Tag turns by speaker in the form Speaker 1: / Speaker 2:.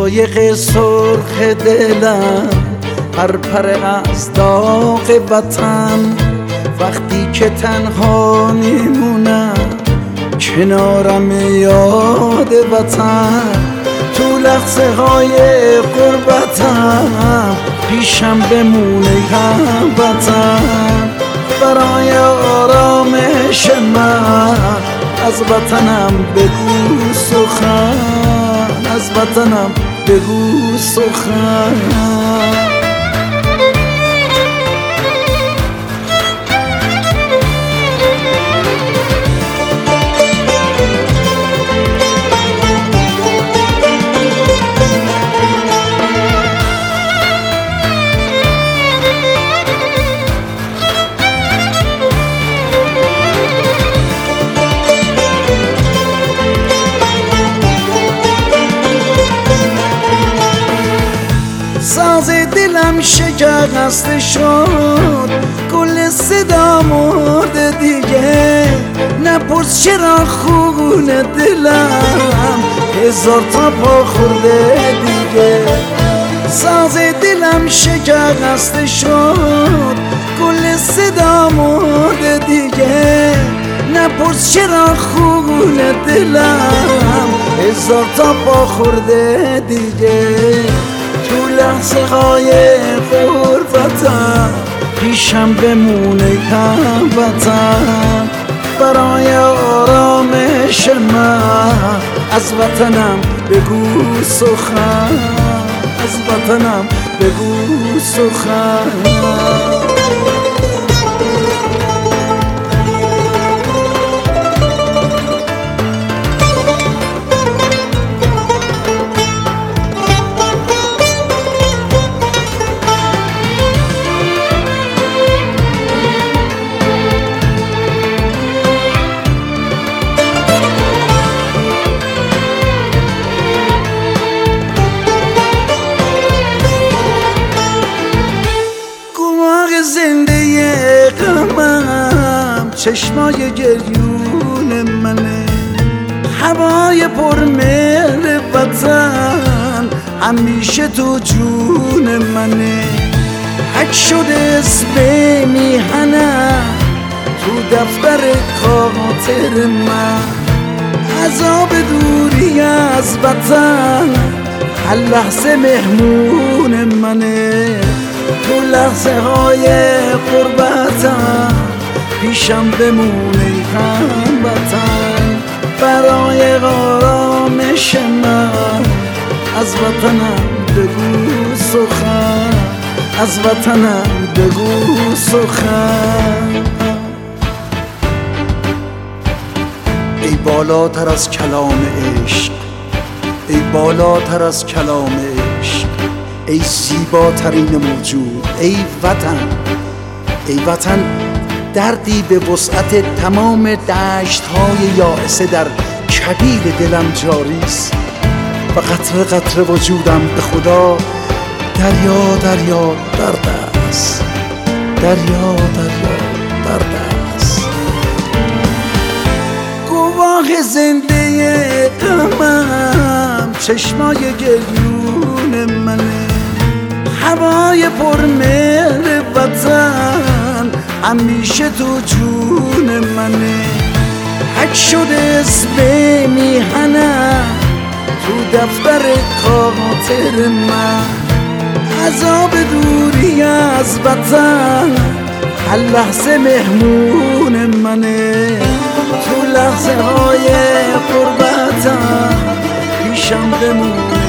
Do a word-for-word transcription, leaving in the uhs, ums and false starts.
Speaker 1: شقایق سرخ دلم پرپر از داغ وطن. وقتی که تنها میمونم کنارم یاد وطن، تو لحظه های غربتم پیشم بمونه هموطن. برای آرامش من از وطنم بگو سخن، از وطنم بگو سخن. ساز دلم شکسته شد، کل صدا مرده دیگه. نپرس چرا خون دلم هزار تا پا خورده دیگه. ساز دلم شکسته شد، کل صدا مرده دیگه. نپرس چرا خون دلم هزار تا پا خورده دیگه. تو لحظه های غربتم پیشم بمونه هموطن. برای آرامش من از وطنم بگو سخن، از وطنم بگو سخن. زنده غمم چشمای گریون منه، هوای پرمهر وطن همیشه تو جون منه. حک شده اسم میهنم تو دفتر خاطر من، عذاب دوری از وطن هر لحظه مهمون منه. تو لحظه های غربتم پیشم بمونه هموطن. برای آرامش من از وطنم بگو سخن، از وطنم بگو سخن. ای بالاتر از کلام عشق، ای بالاتر از کلام عشق، ای زیباترین موجود، ای وطن، ای وطن. دردی به وسعت تمام دشت‌های یائسه در کبیر دلم جاریست و قطره قطره وجودم به خدا دریا دریا درد است، دریا دریا درد است. گواه زنده غمم چشمای گریون منه، هوای پرمهر وطن همیشه تو جون منه. حک شده اسم میهنم تو دفتر خاطر من، عذاب دوری از وطن هر لحظه مهمون منه. تو لحظه های غربتم پیشم بمونه